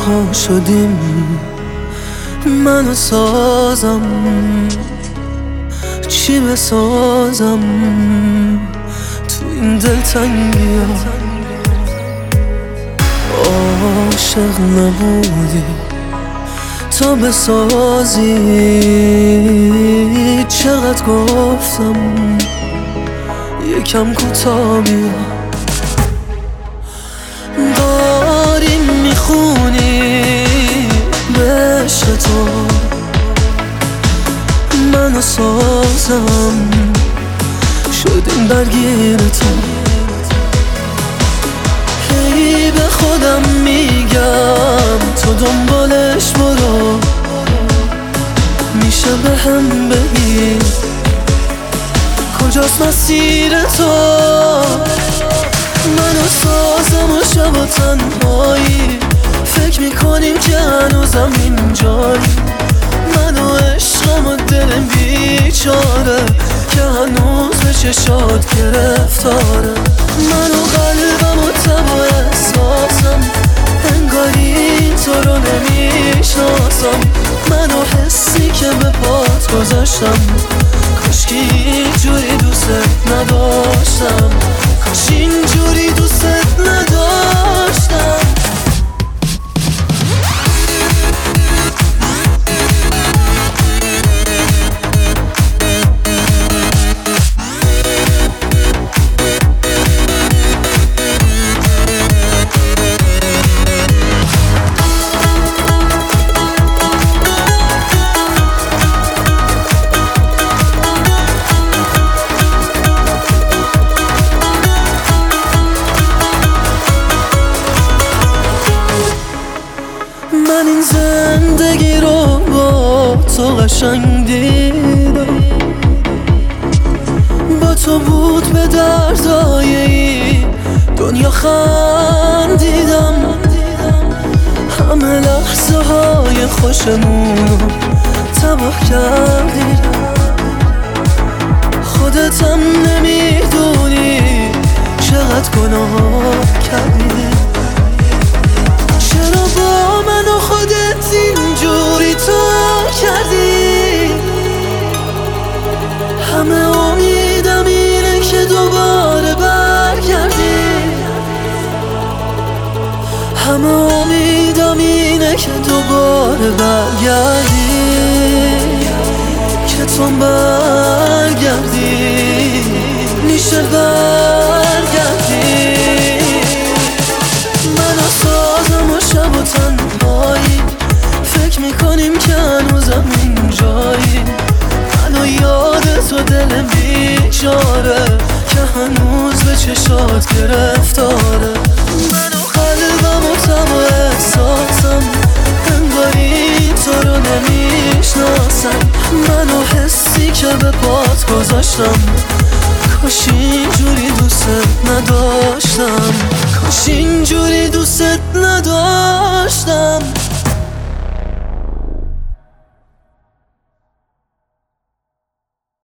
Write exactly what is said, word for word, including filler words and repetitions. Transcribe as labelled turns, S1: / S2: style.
S1: تنها شدیم من و سازم، چی بسازم تو این دلتنگی ها. عاشق نبودی تا بسازی، چقدر گفتم یکم کوتاه بیا. داری میخونی به عشق تو منو سازم، شدیم درگیر تو. هی به خودم میگم تو دنبالش برو، میشه به هم بگی کجاست مسیر تو. منو سازم و شب و تنهایی فکر میکنیم که هنوزم اینجایی. منو عشقم و دلم بیچاره که هنوز به چشات گرفتاره. منو قلبم و تب و احساسم انگاری تو رو نمیشناسم. منو حسی که به پات گذاشتم کاش اینجوری دوست نداشتم، کاش اینجوری دوست نداشتم. من این زندگی رو با تو قشنگ دیدم، با تو بود به دردای این دنیا خندیدم. همه لحظه های خوشمون رو تباه کردی، خودتم نمیدونی چقدر گناه کردی. چرا با من و خودت اینجوری تو کردی؟ همه امیدم اینه که دوباره برگردی، همه امیدم اینه که دوباره برگردی، که تو برگردی، میشه برگردی. منو سازم و شب و تنهایی فکر میکنیم که هنوزم اینجایی. منو یاد تو دلم بیچاره که هنوز به چشات گرفتاره. منو قلبم و تب و احساسم انگاری تو رو نمیشناسم. منو حسی که به پات گذاشتم کاش اینجوری دوست نداشتم، کاش اینجوری دوست نداشتم.